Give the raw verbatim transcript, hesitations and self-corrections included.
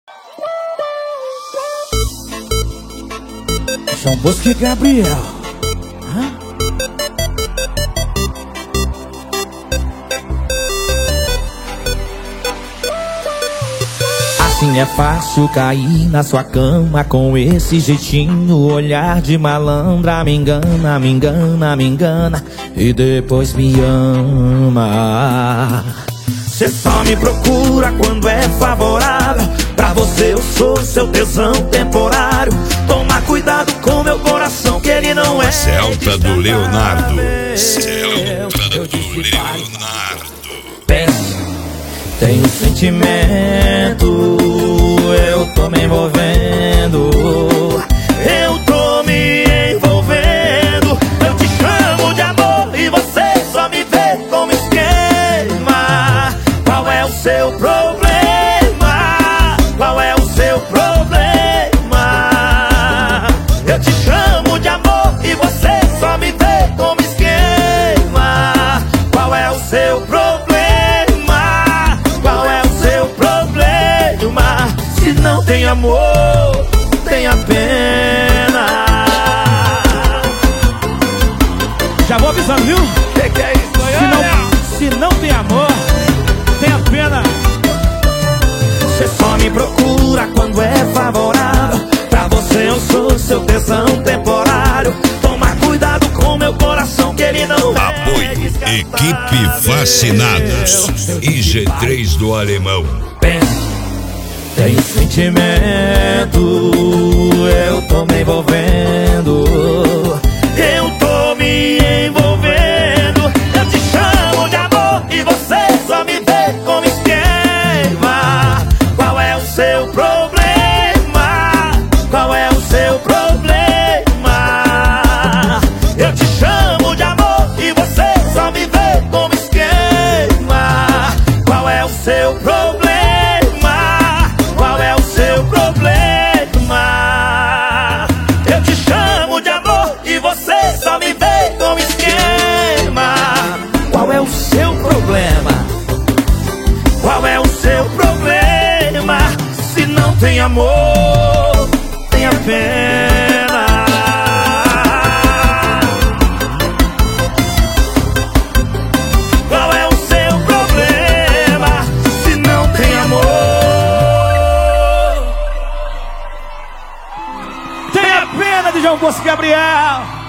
João Bosco e Gabriel. Hã? Assim é fácil cair na sua cama com esse jeitinho, olhar de malandra. Me engana, me engana, me engana e depois me ama. Cê só me procura quando é favorável. Pra você eu sou seu tesão temporário. Toma cuidado com meu coração, que ele não é Celta do Leonardo. Celta do Leonardo. Pensa, tenho sentimento, eu tô me envolvendo. Eu tô me envolvendo. Eu te chamo de amor e você só me vê como esquema. Qual é o seu problema? Qual é o seu problema? Eu te chamo de amor e você só me vê como esquema. Qual é o seu problema? Qual é o seu problema? Se não tem amor, tenha pena. Já vou avisando, viu? Que que é isso? Se não, se não tem amor, tenha pena. Você só me procura quando é favorável. Pra você eu sou seu tesão temporário. Toma cuidado com meu coração, que ele não é. Apoio Equipe Fascinados I G três do Alemão. Pensa, tenho sentimento, eu tô me envolvendo. Eu tô me envolvendo. Eu te chamo de amor e você só me vê como esquema. Qual é o seu problema? Qual é o seu problema? Eu te chamo de amor e você só me vê como esquema. Qual é o seu problema? Qual é o seu problema? Eu te chamo de amor e você só me vê como esquema. Qual é o seu problema? Qual é o seu problema? Se não tem amor, tenha pena. Qual é o seu problema? Se não tem amor, tenha pena de João Bosco e Gabriel.